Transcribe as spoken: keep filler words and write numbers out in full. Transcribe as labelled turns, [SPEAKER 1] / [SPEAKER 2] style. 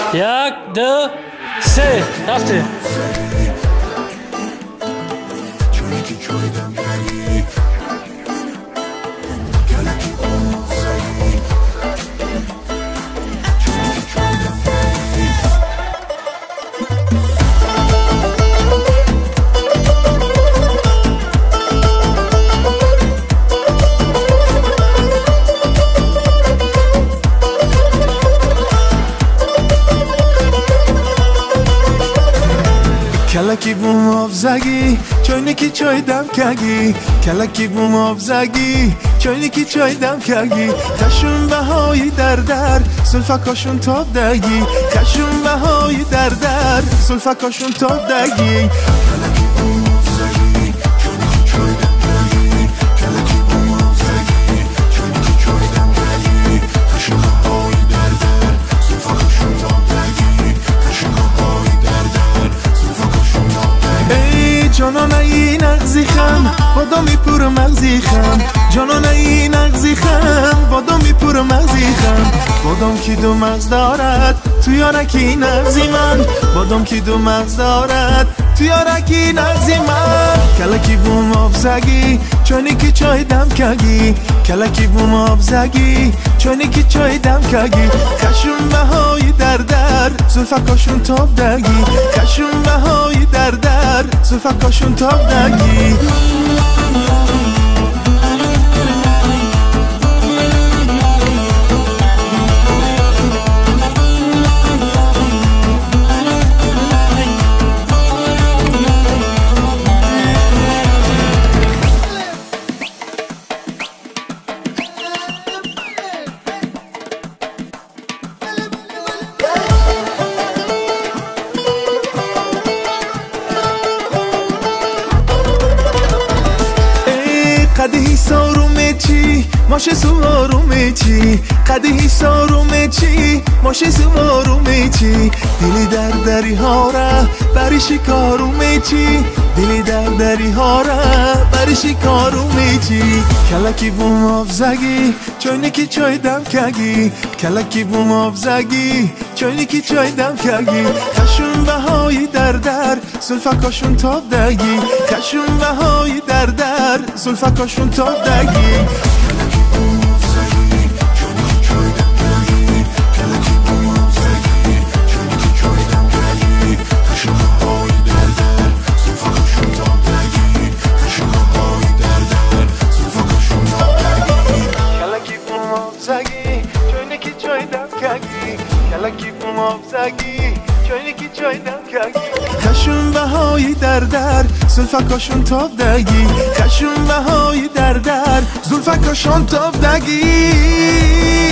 [SPEAKER 1] یک دو سه رفته.
[SPEAKER 2] کلکی بوم آب زگی چاینکی چای دم کگی کلکی بوم آب زگی چاینکی چای دم کگی خشون بهایی در در سلفکاشون تاب دگی خشون بهایی در در سلفکاشون تاب دگی جانان ای نغزی خم بادامی پور مغزی خم جانان ای نغزی خم بادامی پور مغزی خم بادام کی دو مغز دارد تو یارکی نغزی من بادام کی دو مغز دارد تو یارکی نغزی من کلکی بوم آب زگی چاینکی چای دم کگی کلکی بوم آب زگی چاینکی چای دم کگی خشون بهایی در در زلفکاشون تاب دگی خشون بهایی در در زلفکاشون تاب دگی قدهی سارومه چی ماشه سوارومه چی قدهی سارومه چی ماشه سوارومه چی دلی در دری ها را بری شکارومه چی دلی در دری ها را بری شکارومه چی کلکی بوم آب زگی چاینکی چای دم کگی کلکی بوم آب زگی چاینکی چای دم کگی خشون بهایی در در زلفکاشون تاب دگی خشون بهایی در در زلفکاشون تاب دگی کلکی بوم آب زگی چاینکی چای دم کگی خشون بهایی در در زلفکاشون تاب دگی خشون بهایی در در زلفکاشون تاب دگی